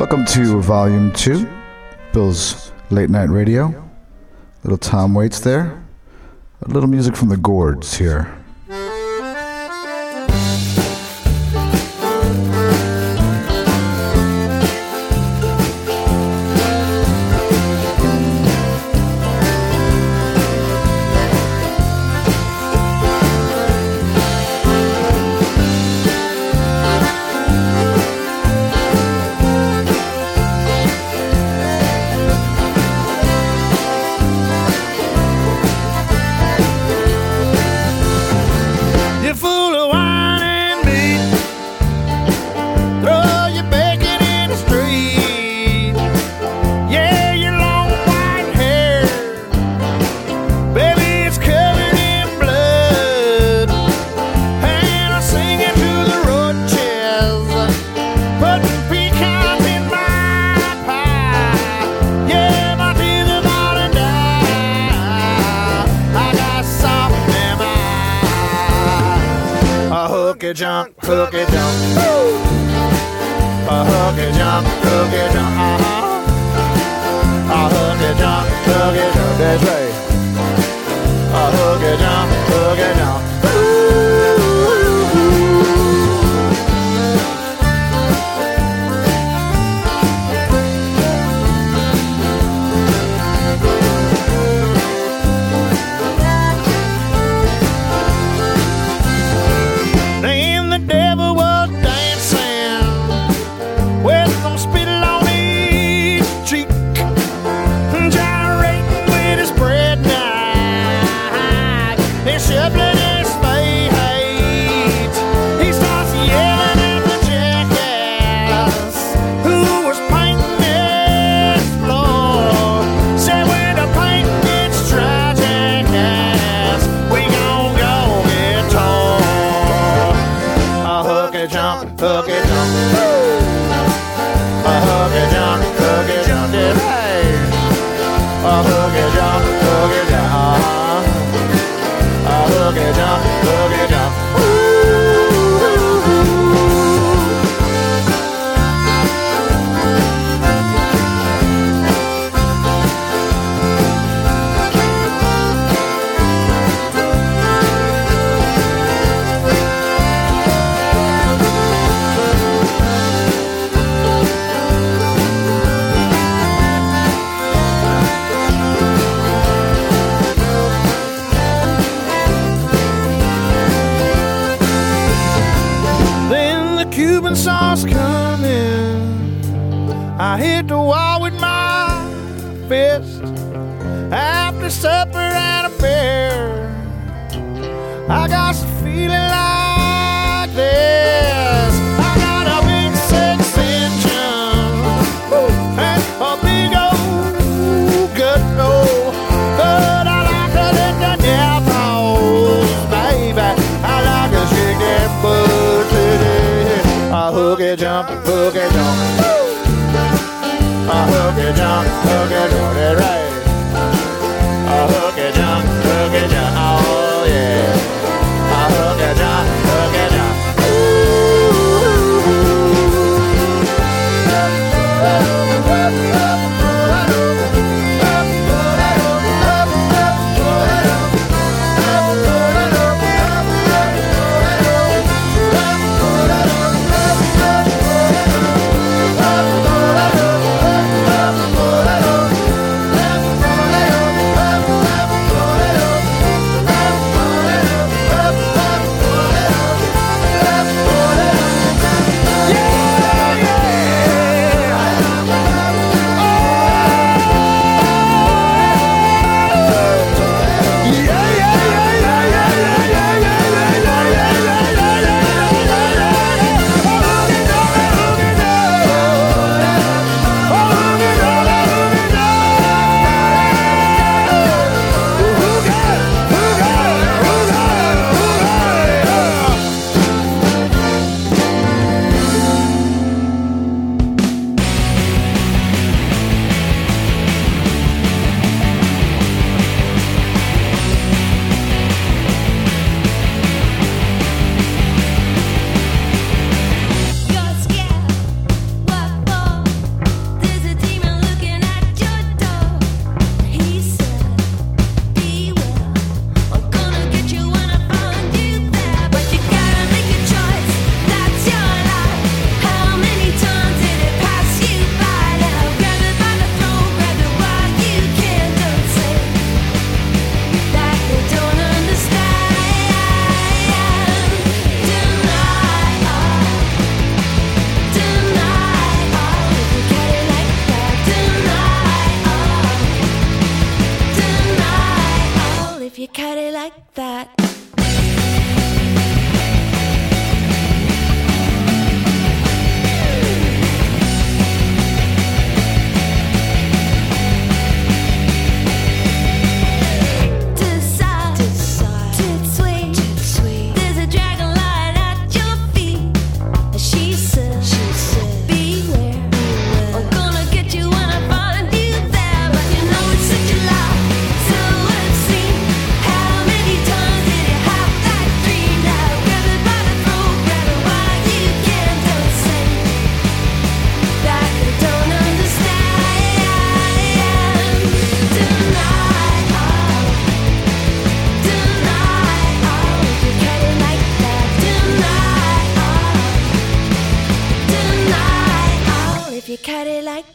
Welcome to Volume 2, Bill's Late Night Radio. Little Tom Waits there. A little music from the Gourds here. Jump, hooky jump, a hooky jump, a hooky jump, that's right. A hooky jump, sauce coming. I hit the wall with my fist after supper and a beer. I got some feeling like this. I got a big 6 engine and a big old good old. But I like to let the devils, baby. I like to shake that butt today. A hooky jump, a hooky jump, that's right. A hooky jump, oh yeah. A hooky jump.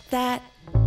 that.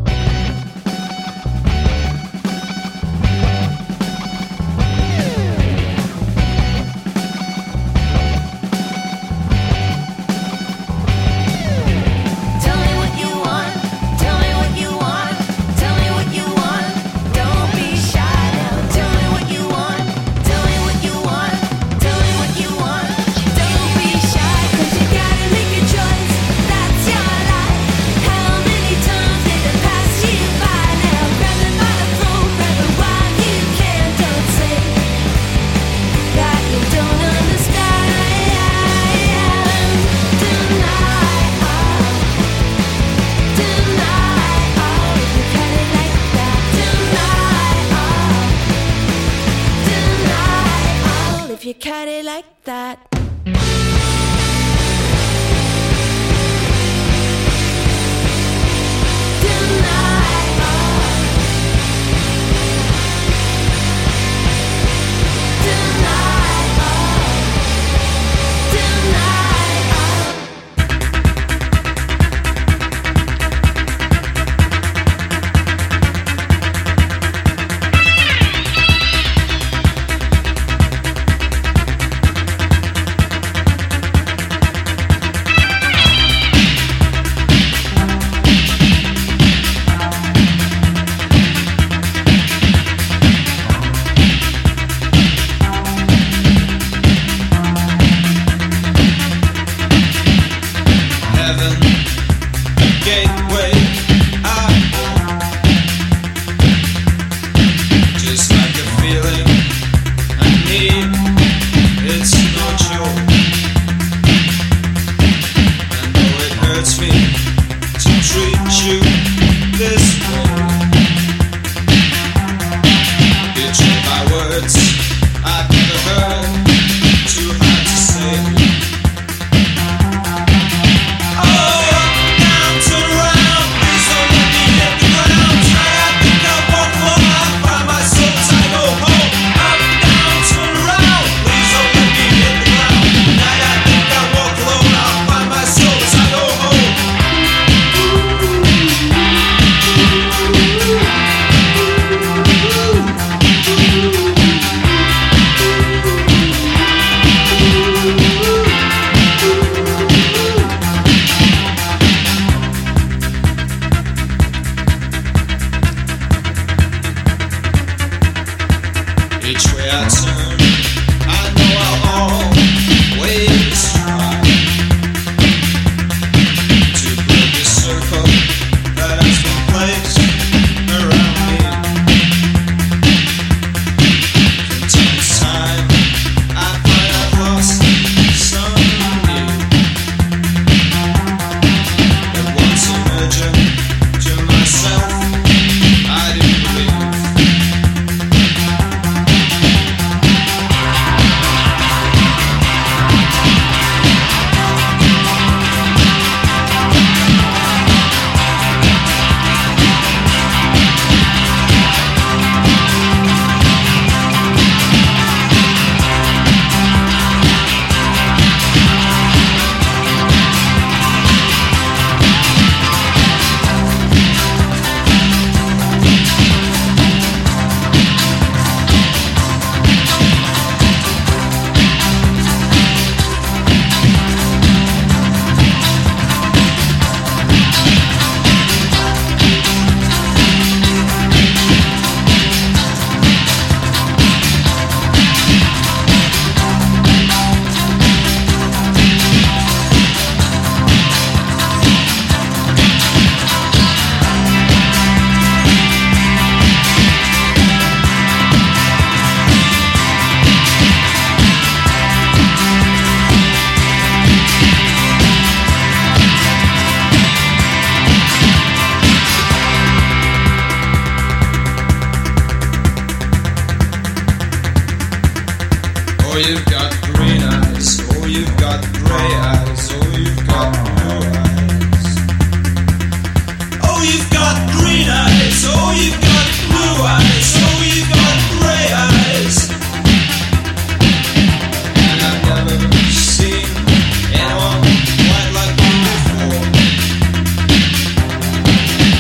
You cut it like that. you've got green eyes, oh you've got grey eyes, oh you've got blue eyes. Oh you've got green eyes, oh you've got blue eyes, oh you've got grey eyes. And I've never seen anyone quite like you before.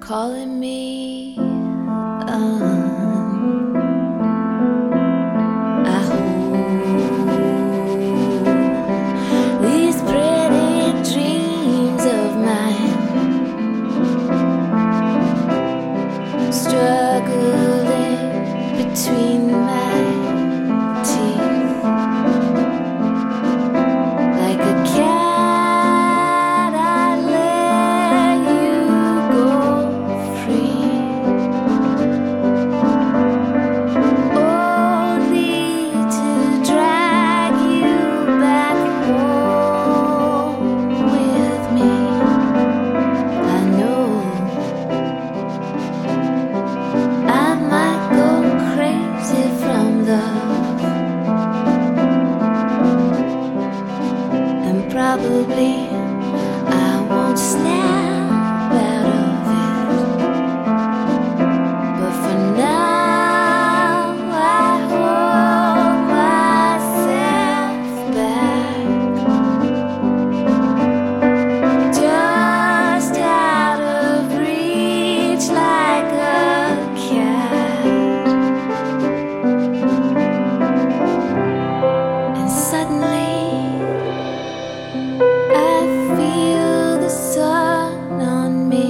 calling me I hold these pretty dreams of mine, struggling between my teeth like a cat. I let you go free, only to drag you back home with me. I know I might go crazy from love, and probably I won't snap out of it. But for now, I hold myself back, just out of reach like a cat. And suddenly I feel the sun on me,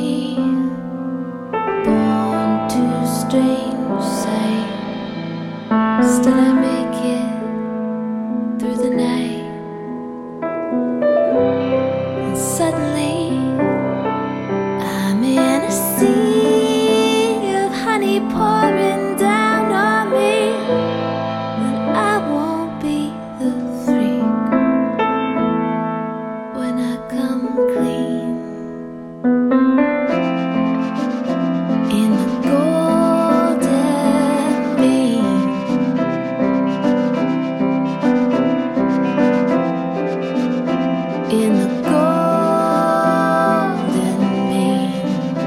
born to strange sight. Still I make it through the night. And suddenly I'm in a sea of honey pouring down on me, and I won't be the freak when I come clean. In the golden mean, in the golden mean,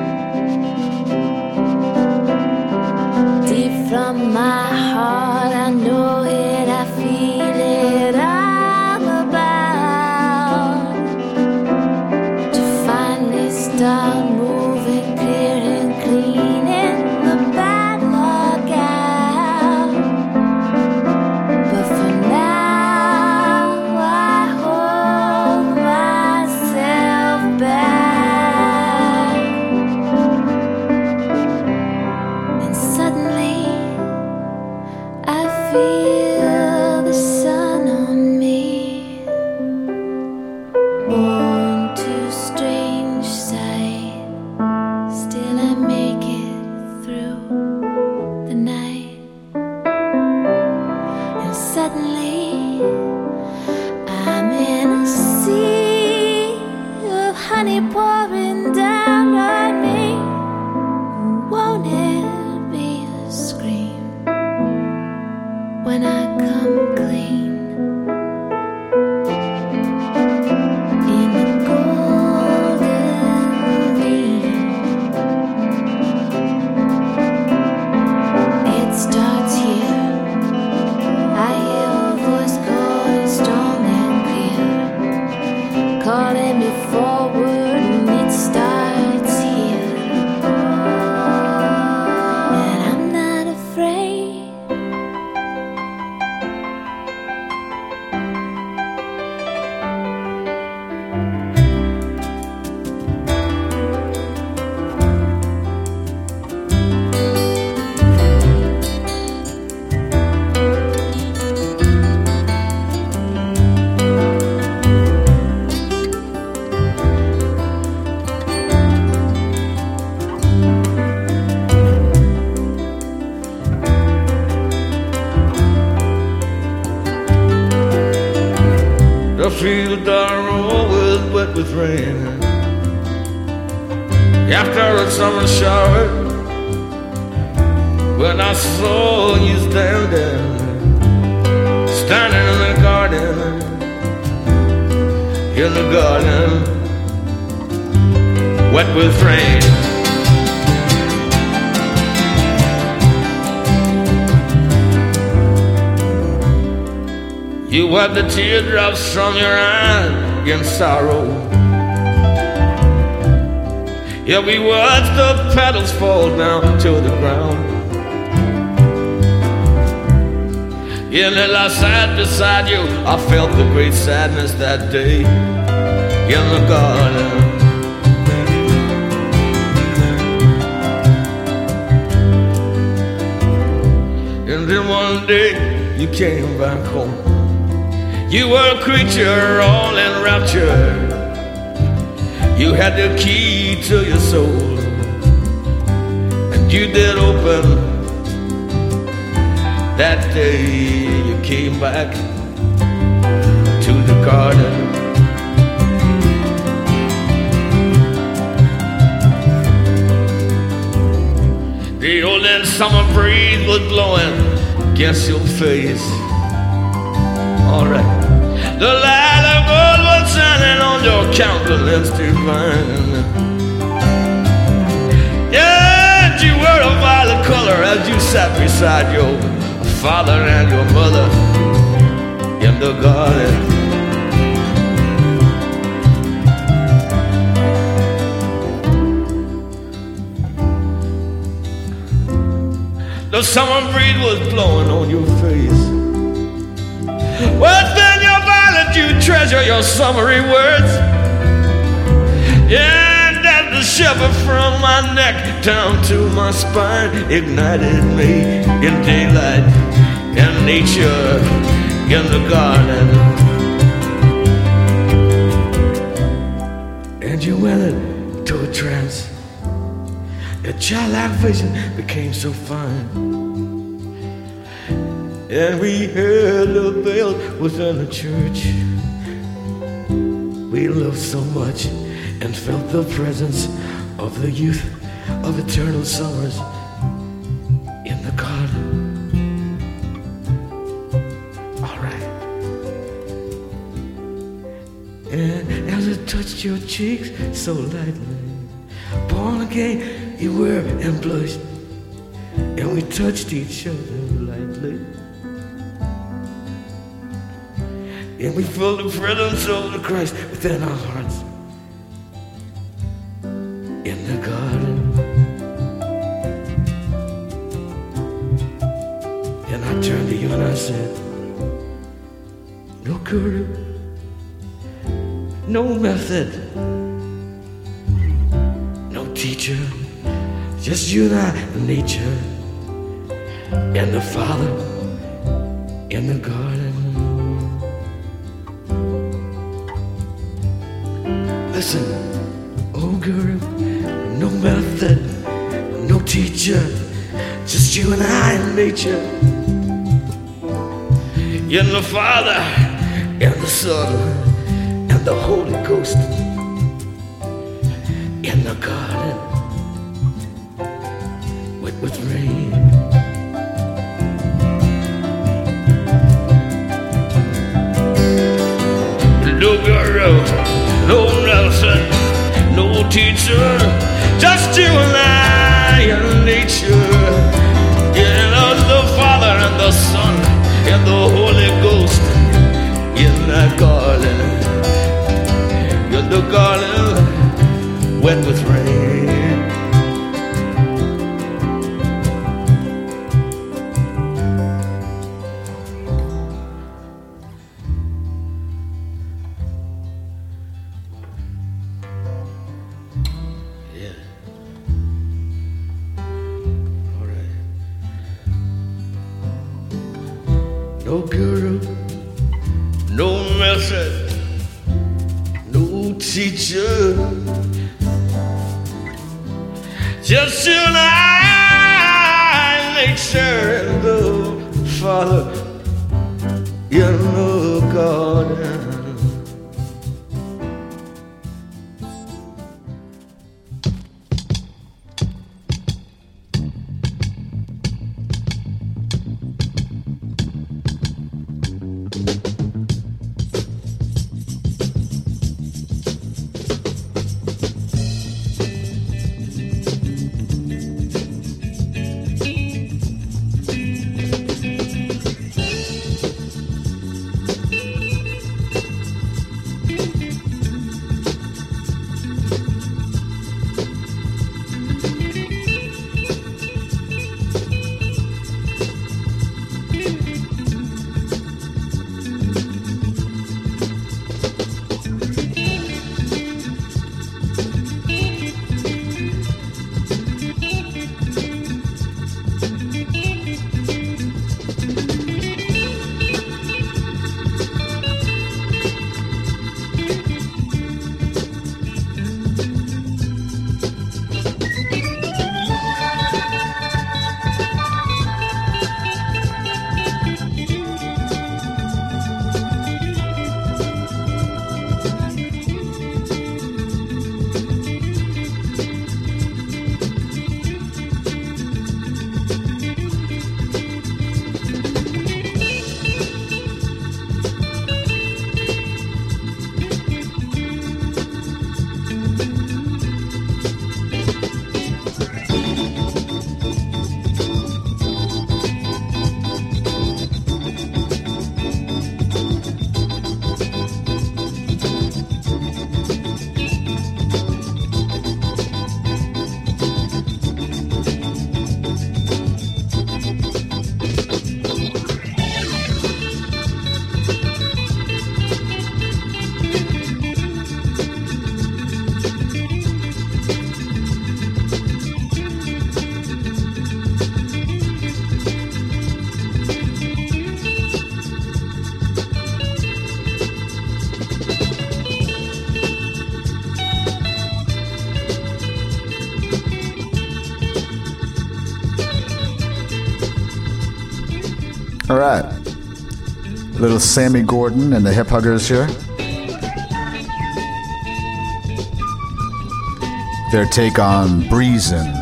deep from my heart, I know it, I feel it. I'm about to finally start moving clear and clean in the bad luck out. But for now, I hold myself back. And suddenly I feel the sun on me, born to strange sight. Still I make it through the night. And suddenly I'm in a sea of honey pouring down on me. Won't it be a scream when I come clean? In the golden mean, it starts here. I hear a voice calling strong and clear, calling me forward, and it starts here. And I'm not afraid. The field are always wet with rain after a summer shower. When I saw you standing in the garden, wet with rain. You wipe the teardrops from your eyes in sorrow. Yeah, we watched the petals fall down to the ground. Yeah, and as I sat beside you, I felt the great sadness that day in the garden. And then one day you came back home. You were a creature all enraptured. You had the key to your soul, and you did open that day. You came back to the garden. The old and summer breeze was blowing against your face. All right. The light of gold was shining on your countenance divine. Yeah, you were a violet color as you sat beside your father and your mother in the garden. The summer breeze was blowing on your face. Within your violet you treasure your summery words. Yeah, and as the shiver from my neck down to my spine ignited me in daylight and nature in the garden. And you went into a trance. Your childlike vision became so fine. And we heard the bells within the church. We loved so much and felt the presence of the youth of eternal summers in the garden. All right. And as it touched your cheeks so lightly, born again you were and blushed, and we touched each other lightly. And we felt the presence of the Christ within our hearts in the garden. And I turned to you and I said, no guru, no method, no teacher, just you and I and nature and the Father in the garden. Listen, oh girl, no method, no teacher, just you and I and nature. In the Father and the Son and the Holy Ghost in the garden with rain. No guru, no Nelson, no teacher, just you and I and nature. Yeah, the Father and the Son and the Holy Ghost in that garden. In the garden, wet with rain. No guru, no method, no teacher, just you and I, nature and the Father in the garden. All right. Little Sammy Gordon and the Hip Huggers here. Their take on Breezin'.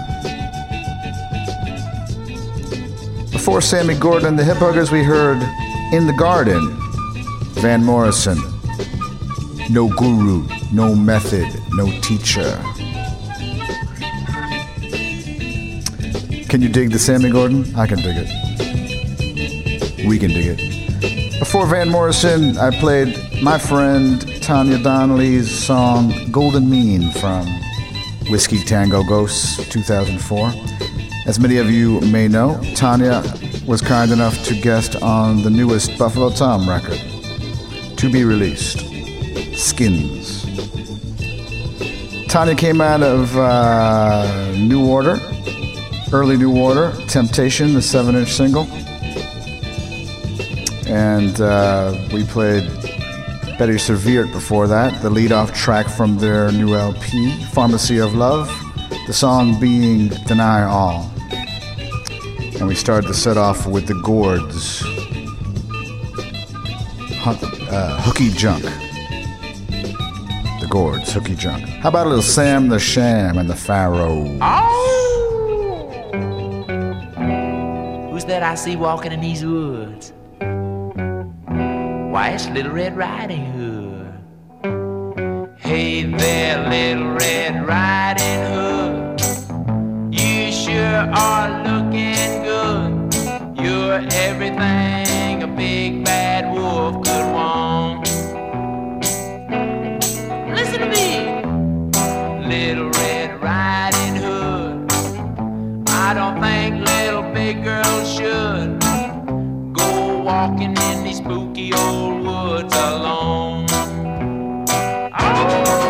Before Sammy Gordon and the Hip Huggers, we heard In the Garden, Van Morrison. No guru, no method, no teacher. Can you dig the Sammy Gordon? I can dig it. We can dig it. Before Van Morrison, I played my friend Tanya Donnelly's song Golden Mean from Whiskey Tango Ghosts 2004. As many of you may know, Tanya was kind enough to guest on the newest Buffalo Tom record, to be released, Skins. Tanya came out of New Order, early New Order, Temptation, the 7-inch single. And we played Betty Serveert before that, the lead-off track from their new LP, Pharmacy of Love, the song being Deny All. And we started the set off with the Gourds, Hooky Junk. The Gourds, Hooky Junk. How about a little Sam the Sham and the Pharaoh? Oh! Who's that I see walking in these woods? Why, it's Little Red Riding Hood. Hey there, Little Red Riding Hood. You sure are looking good. You're everything a big bad wolf could want. Listen to me, Little Red Riding Hood. I don't think little big girls should go walking in these spooky old woods alone. Oh,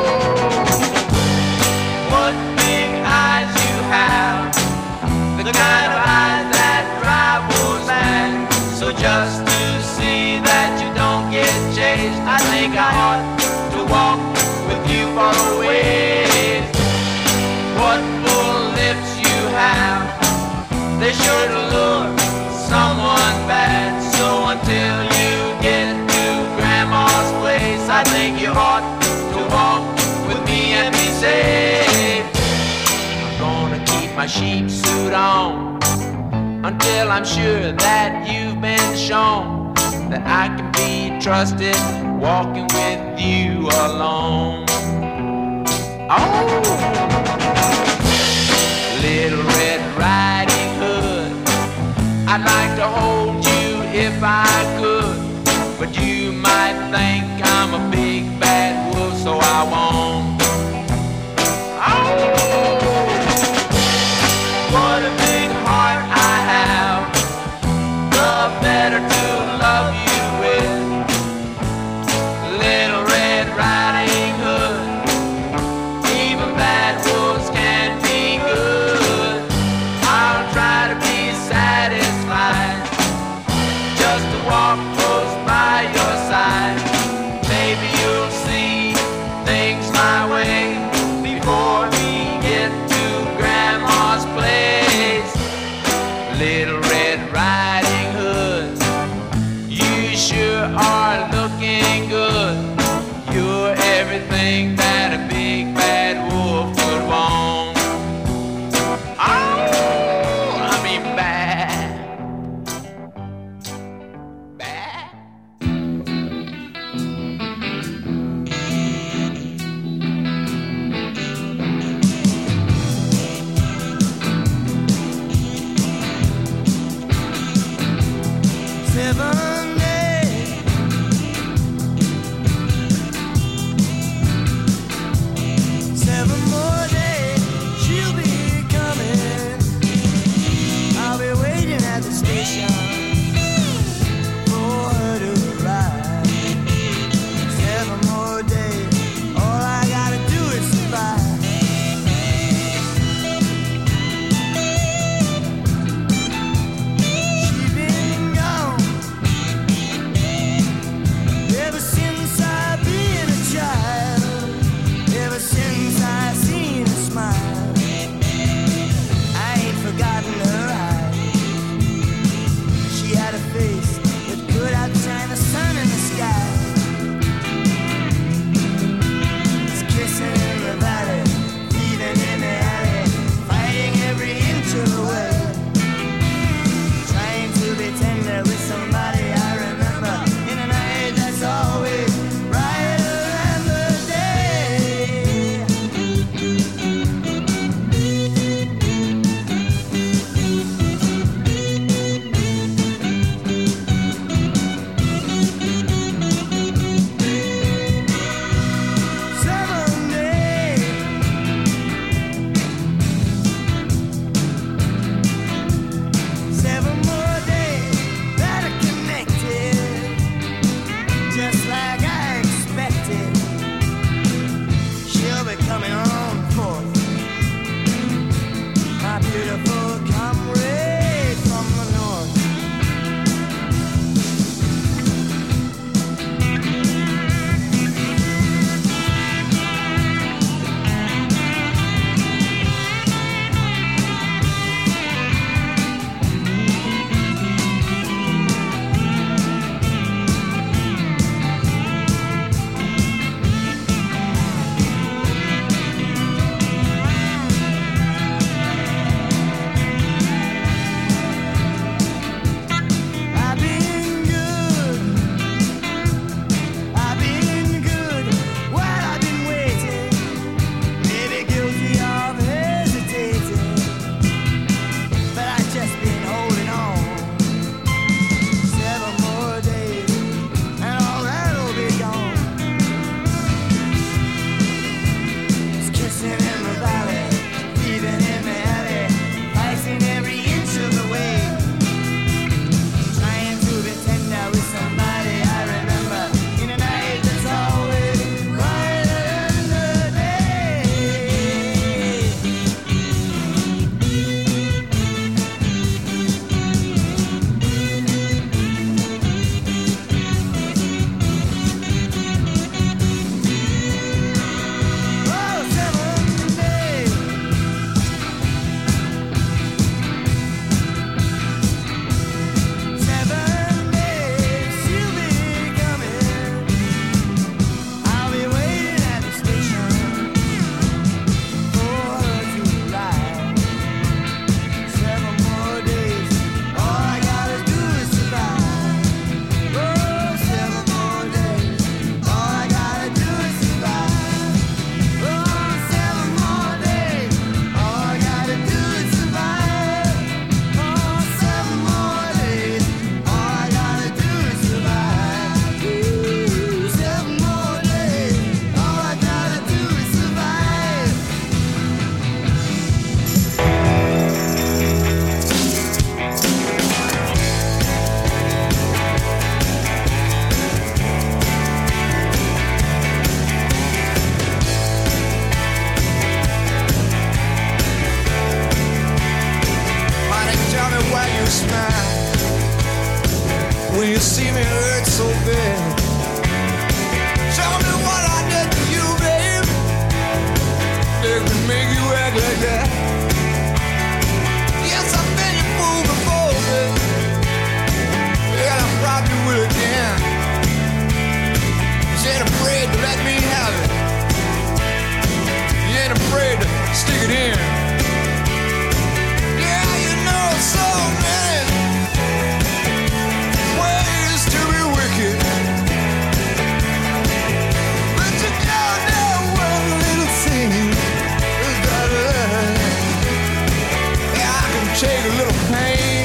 what big eyes you have, the kind of eyes that drive wolves mad. So just to see that you don't get chased, I think I ought to walk with you for a ways. What full lips you have, they sure to look someone bad. So until you get to Grandma's place, I think you ought to walk with me and be safe. I'm gonna keep my sheep suit on until I'm sure that you've been shown that I can be trusted walking with you alone. Oh, Little Red Riding Hood, I'd like to hold you if I could, but you might think I'm a big bad wolf, so I won't. Oh, what a big heart I have, the better to love you with. Little Red Riding Hood, even bad wolves can be good. I'll try to be satisfied just to walk close by your side. Maybe you'll see things my way before we get to Grandma's place. Little Red Riding Hood, you sure are looking good. You're everything that a big bad wolf would want. Oh, I mean bad. Bad? 7 days, 7 more days, she'll be coming. I'll be waiting at the station for her to arrive. 7 more days, all I gotta do is survive. She's been gone see me hurt so bad. Tell me what I did to you, babe, that could make you act like that. Yes, I've been your fool before, babe, and I probably will again. You ain't afraid to let me have it. You ain't afraid to stick it in. Yeah, you know so many ways to be wicked, but you don't know one little thing about love. Yeah, I can take a little pain,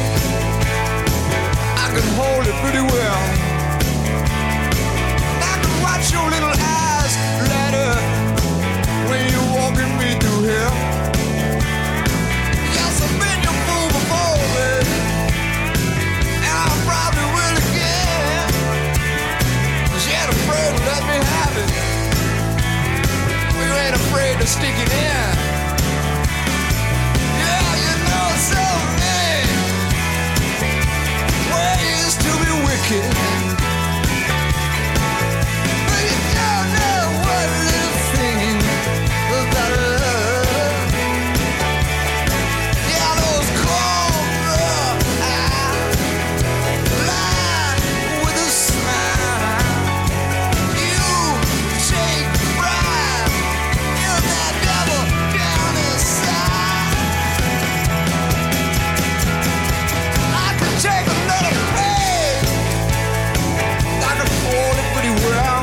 I can hold it pretty well. I can watch your little eyes light up when you're walking me through here. Yes, I've been your fool before, baby, and I probably will again. She ain't afraid to let me have it. You ain't afraid to stick it in. Yeah, you know so many ways to be wicked, but you don't know one little thing about love. Yeah, those cold eyes lie with a smile. You take pride in that devil down inside. I can take another page, I can hold it pretty well.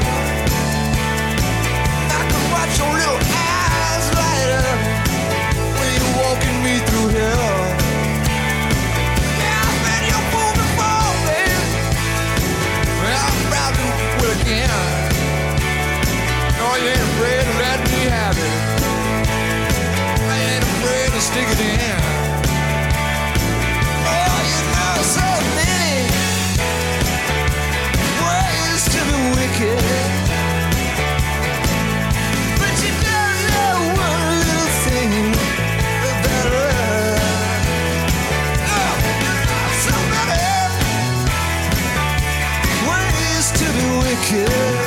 I can watch your little eyes light up when you're walking me through hell. Yeah, I've been your fool before, baby, well, I'm proud to will again. No, you ain't afraid to let me have it. I ain't afraid to stick it in. Oh, you know so many ways to be wicked, but you don't know one little thing about love. Oh, you know so many ways to be wicked,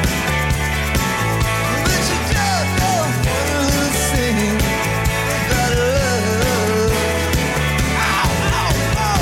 but you don't know one little thing about love. Oh, oh, oh.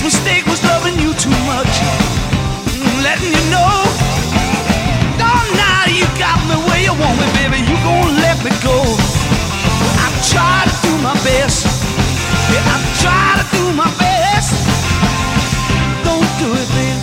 biggest mistake was loving you too much. Letting you know, oh, now you got me where you want me, baby. You gon' let me go. I try to do my best. Yeah, I try to do my best. Don't do it, baby.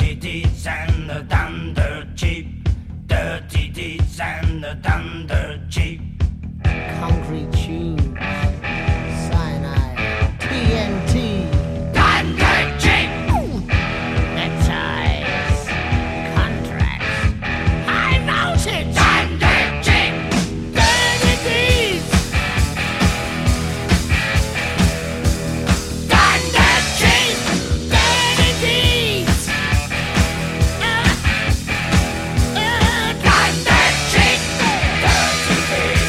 dirty deeds and the done dirt cheap. Dirty deeds and the done dirt cheap. Concrete tubes, cyanide, TNT, Done dirt cheap. neckties, contracts, high voltage, Done dirt cheap. dirty deeds, Done dirt cheap. dirty deeds, Done dirt cheap. Dirty deeds.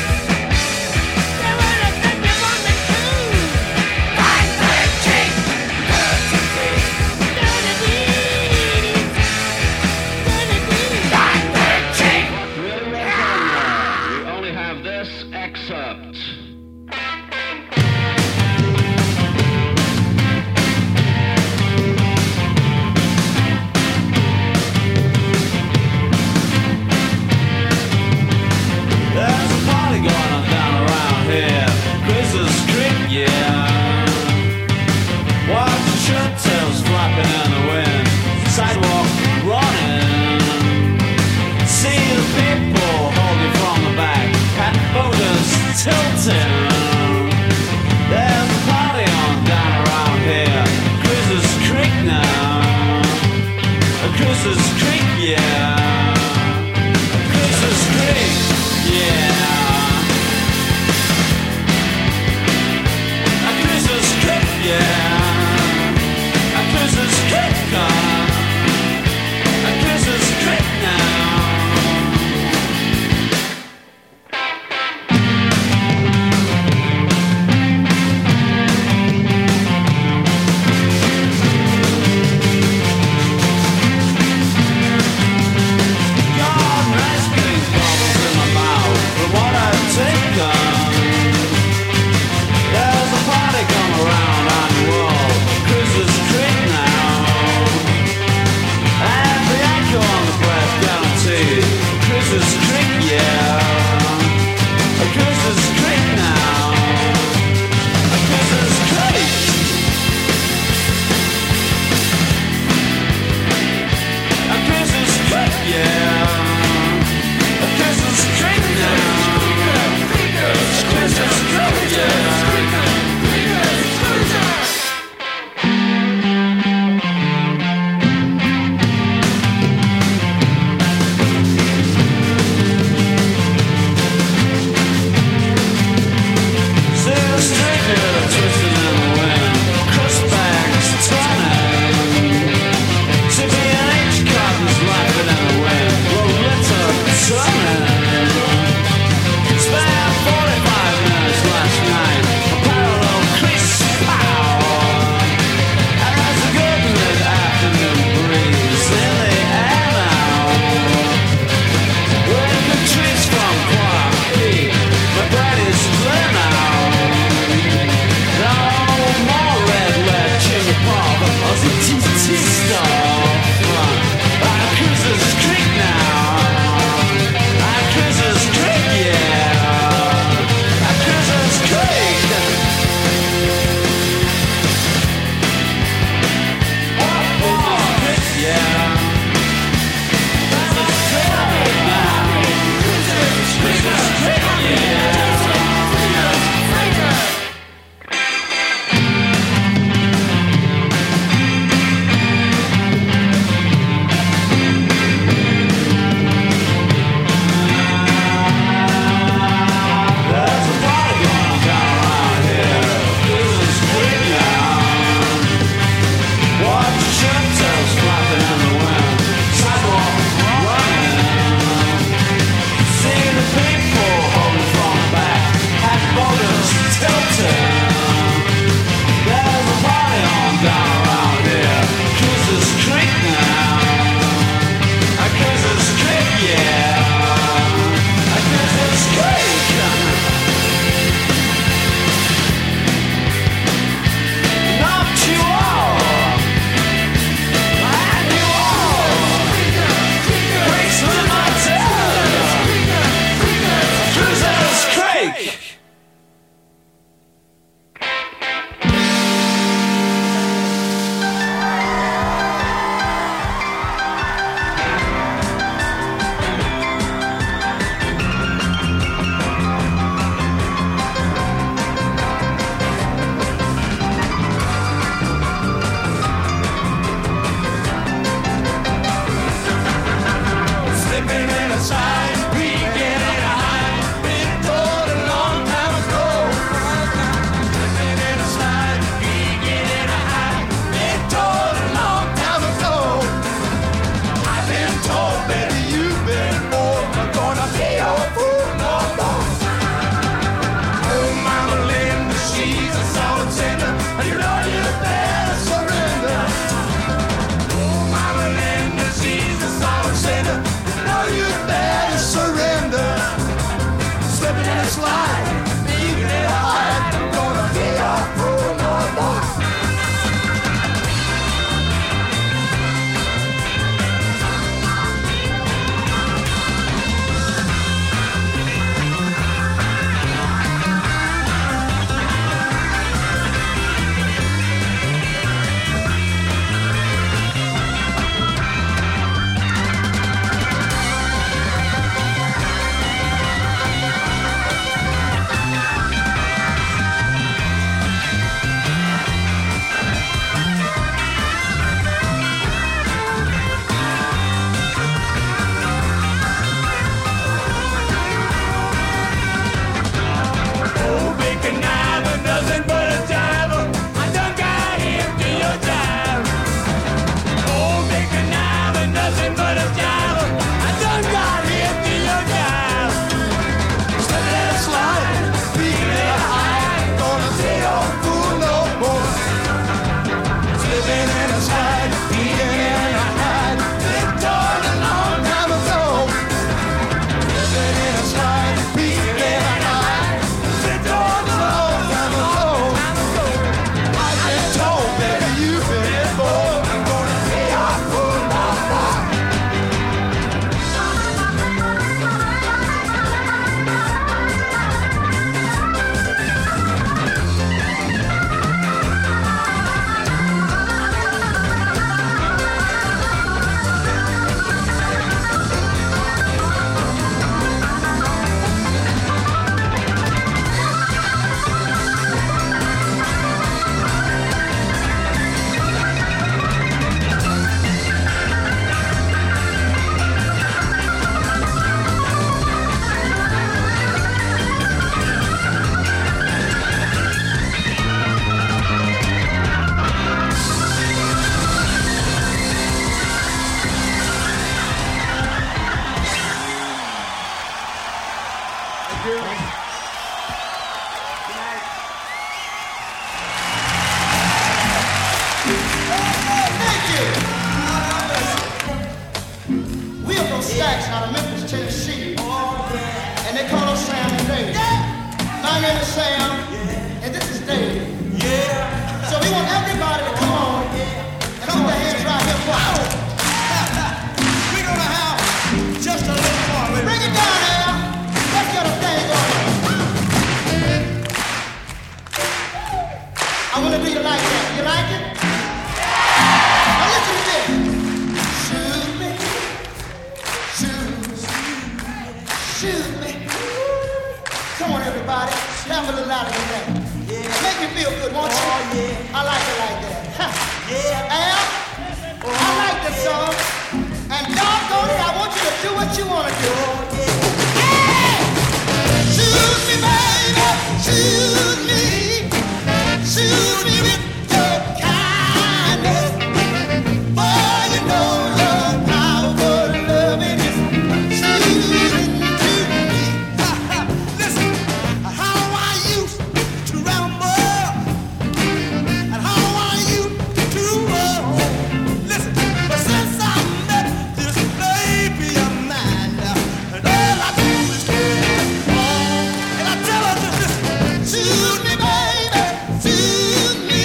Jump a little louder than that. Yeah. Make me feel good, won't you? Oh, yeah. I like it like that. Yeah. Al, I like this song. And doggone it, I want you to do what you want to do. Hey! Shoot me, baby. Shoot me. Shoot me with your kindness. Boy, you know your power, loving is shooting to me. Listen, how I used to ramble, and how I used to roll. Listen, but since I met this baby of mine, and all I do is get on, and I tell her to listen, shoot me, baby, shoot me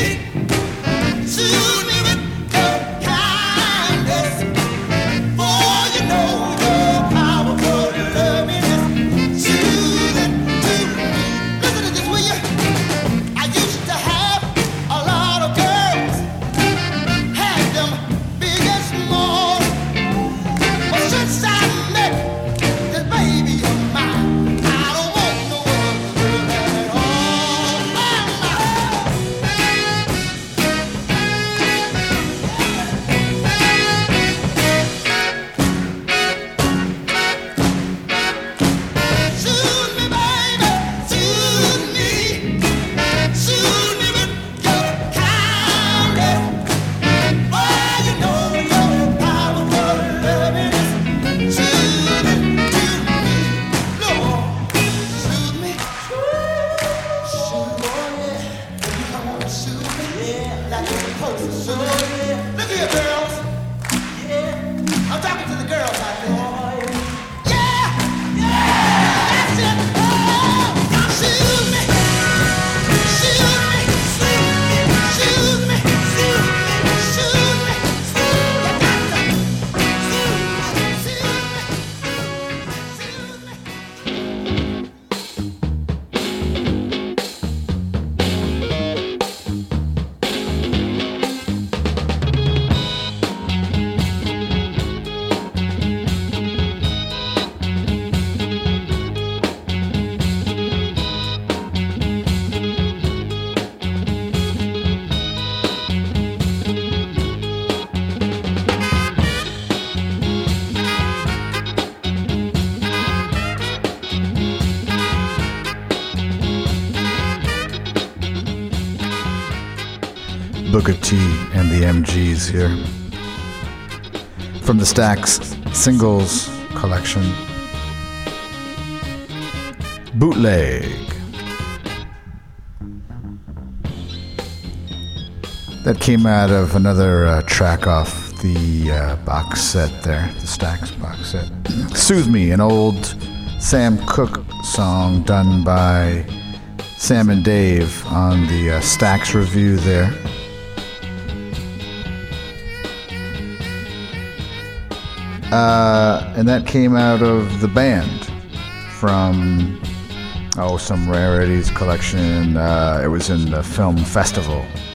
with your kindness. Boy, you know your power, your loving is shooting to me. Listen to this, will you? I used to have a lot of girls, had them big and small. But since I met this baby of mine, I don't want no other girl at all. Shoot me, baby, shoot me with your kindness. Boy, you know your power, your loving is shooting to me. Lord, shoot me, shoot, you come on and shoot me, like you're supposed to shoot. Look here, girls. I'm talking to the girls out there. That's it. Oh, shoot me, shoot me, shoot me, shoot me, shoot me, you got to shoot me. Booker T and the MGs here. From the Stax Singles Collection. Bootleg. That came out of another track off the box set there, the Stax box set. Soothe Me, an old Sam Cooke song done by Sam and Dave on the Stax review there. And that came out of the band from some Rarities collection. It was in the film festival